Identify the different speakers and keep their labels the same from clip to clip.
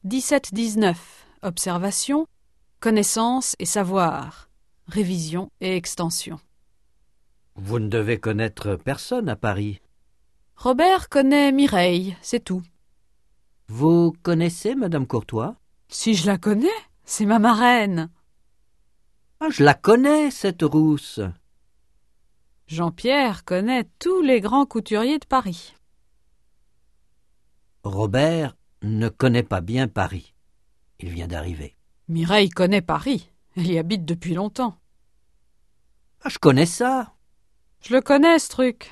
Speaker 1: 17-19. Observation, connaissance et savoir. Révision et extension.
Speaker 2: Vous ne devez connaître personne à Paris.
Speaker 1: Robert connaît Mireille, c'est tout.
Speaker 2: Vous connaissez Madame Courtois?
Speaker 1: Si je la connais, c'est ma marraine.
Speaker 2: Ah, je la connais, cette rousse.
Speaker 1: Jean-Pierre connaît tous les grands couturiers de Paris.
Speaker 2: Robert ne connaît pas bien Paris. Il vient d'arriver.
Speaker 1: Mireille connaît Paris. Elle y habite depuis longtemps.
Speaker 2: Ah, je connais ça.
Speaker 1: Je le connais, ce truc.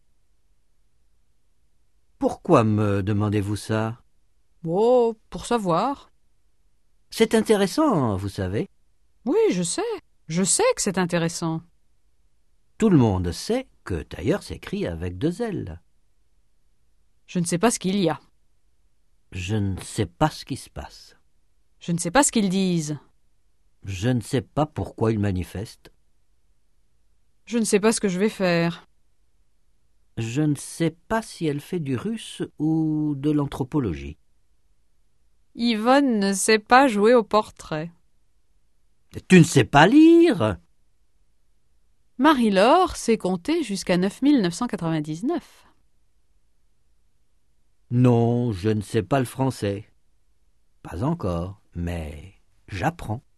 Speaker 2: Pourquoi me demandez-vous ça?
Speaker 1: Oh, pour savoir.
Speaker 2: C'est intéressant, vous savez.
Speaker 1: Oui, je sais. Je sais que c'est intéressant.
Speaker 2: Tout le monde sait que tailleur s'écrit avec 2 L.
Speaker 1: Je ne sais pas ce qu'il y a.
Speaker 2: Je ne sais pas ce qui se passe.
Speaker 1: Je ne sais pas ce qu'ils disent.
Speaker 2: Je ne sais pas pourquoi ils manifestent.
Speaker 1: Je ne sais pas ce que je vais faire.
Speaker 2: Je ne sais pas si elle fait du russe ou de l'anthropologie.
Speaker 1: Yvonne ne sait pas jouer au portrait.
Speaker 2: Tu ne sais pas lire?
Speaker 1: Marie-Laure sait compter jusqu'à 9999.
Speaker 2: Non, je ne sais pas le français. Pas encore, mais j'apprends.